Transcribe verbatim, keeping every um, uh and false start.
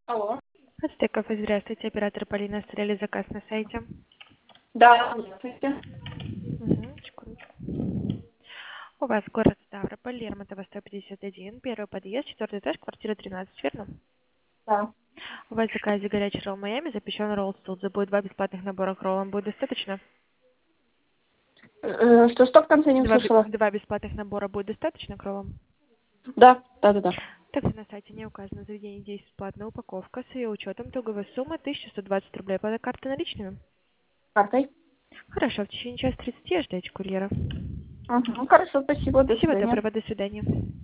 Алло. Ацтеков, здравствуйте, оператор Полина, оставляли заказ на сайте. Да, здравствуйте. Угу, секундочку. У вас город Ставрополь, Лермонтова, сто пятьдесят один, первый подъезд, четвертый этаж, квартира тринадцать, верно? Да. У вас в заказе горячий ролл Майами, запечен ролл Стулза, будет два бесплатных набора к роллам, будет достаточно? Э, Что, что в конце не Два, бе- услышала? два бесплатных набора будет достаточно к роллам? Да, да, да, да. Также на сайте не указано заведение действует платная упаковка с ее учетом итоговой суммы тысяча сто двадцать рублей. По карте наличными? Картой. Хорошо, в течение часа тридцати ждите курьера. Угу. Хорошо, спасибо, до Всего свидания. доброго, до свидания.